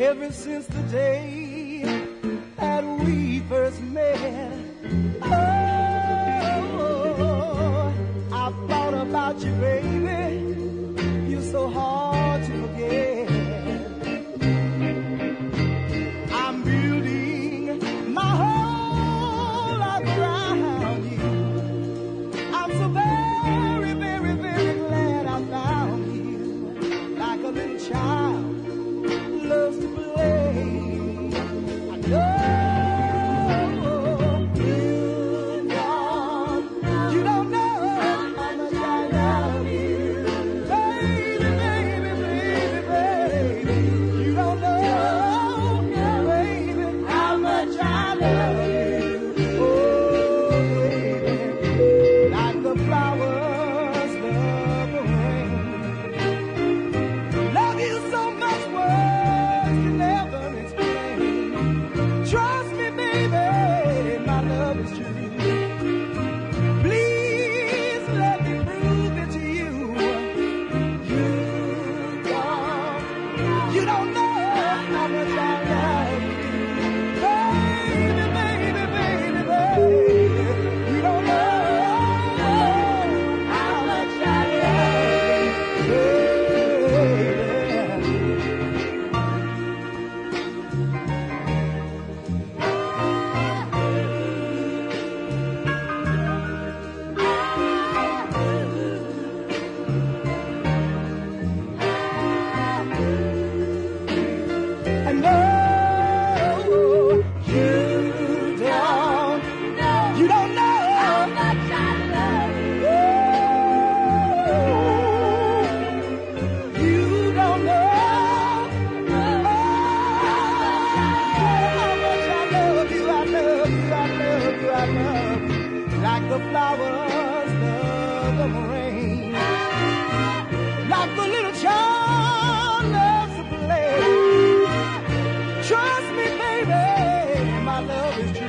ever since the day that we first met. Oh, I thought about you, baby. You're so hard to forget. I'm building my whole life around you. I'm so very, very, very glad I found you. Like a little child loves to play. I know you don't know how much I love you. Baby, baby, baby, baby. You don't know, baby, how much I love you. Oh, baby, like the flowers love the rain. Love you so much, words can never explain. Trust me, baby, my love is true. Please let me prove it to you. You don't know how much I love you. Baby, baby, baby, baby. You don't know how much I love you. I know you don't know how much I love you. You don't know how much I love you. I love you, I love you, I love you. Like the flowers love the rain. Like the little child loves to play. Trust me, baby, my love is true.